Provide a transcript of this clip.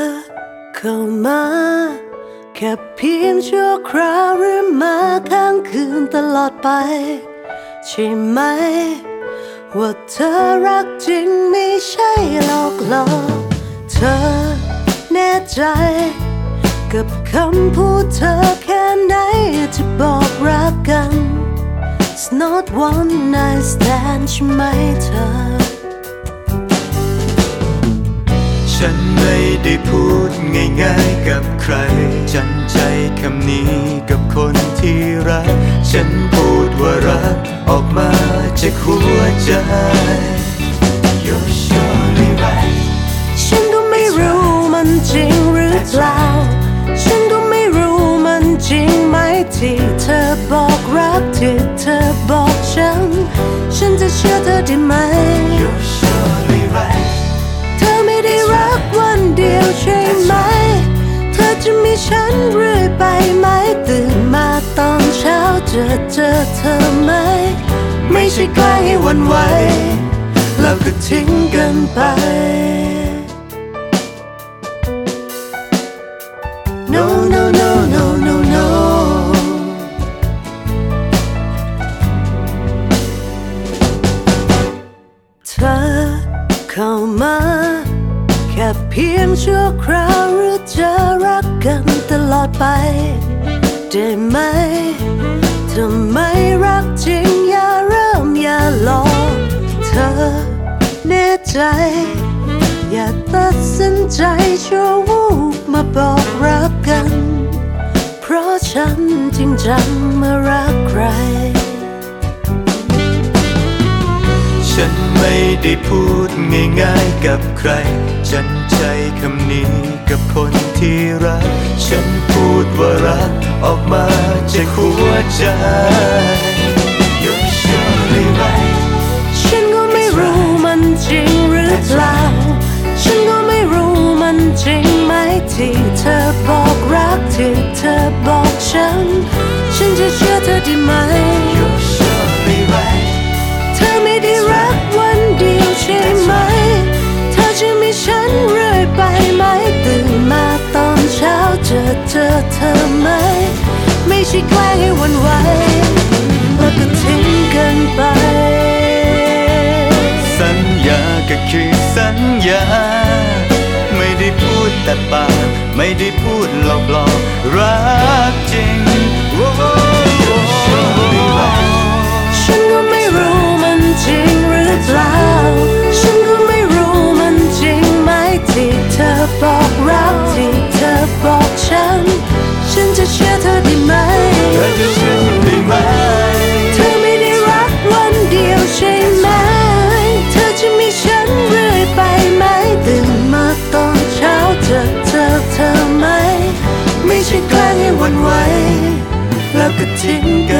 เข้ามาแค่เพียงชั่วคราวหรือมาค้างคืนตลอดไปใช่ไหมว่าเธอรักจริงไม่ใช่หลอกหลอกเธอแน่ใจกับคำพูดเธอแค่ไหนจะบอกรักกัน It's not one night stand ใช่ไหมเธอฉันไม่ได้พูดง่ายๆกับใครฉันใจคำนี้กับคนที่รักฉันพูดว่ารักออกมาจากหัวใจ You're surely right ฉันก็ไม่รู้มันจริงหรือเปล่าฉันก็ไม่รู้มันจริงไหมที่เธอบอกรักที่เธอบอกฉันจะเชื่อเธอได้ไหม You're surely right เธอไม่ได้รักวันเดียวใช่ไหมเธอจะมีฉันเรื่อยไปไหมตื่นมาตอนเช้าจะเจอเธอไหมไม่ใช่ใกล้ให้หวั่นไหวแล้วก็ทิ้งกันไป No no no no no no เธอเข้ามาแค่เพียงชั่วคราวหรือจะรักกันตลอดไปได้ไหมถ้าไม่รักจริงอย่าเริ่มอย่าหลอกเธอแน่ใจอย่าตัดสินใจชั่ววูบมาบอกรักกันเพราะฉันจริงจังมารักใครฉันไม่ได้พูดง่ายๆกับใครฉันใช้คำนี้กับคนที่รักฉันพูดว่ารักออกมาจากหัวใจ You're surely right ฉันก็ไม่รู้มันจริงหรือเปล่าฉันก็ไม่รู้มันจริงไหมที่เธอบอกรักที่เธอบอกฉันจะเชื่อเธอได้ไหม You're surely right เธอไม่ได้รักวันเดียวใช่ไหมเธอจะมีฉันเรื่อยไปไหมตื่นมาตอนเช้าจะเจอเธอไหมไม่ใช่แกล้งให้หวั่นไหวแล้วก็ทิ้งกันไปสัญญาก็คือสัญญาไม่ได้พูดแต่ปากไม่ได้พูดหลอกๆรักจริงฉันก็ไม่รู้มันจริงหรือเปล่าฉันก็ไม่รู้มันจริงไหมที่เธอบอกรักที่เธอบอกฉันจะเชื่อเธอได้ไหมเธอจะเชื่อฉันได้ไหมเธอไม่ได้รักวันเดียวใช่ไหมเธอจะมีฉันเรื่อยไปไหมตื่นมาตอนเช้าจะเจอเธอไหมไม่ใช่แกล้งให้หวั่นไหวแล้วก็ทิ้งกัน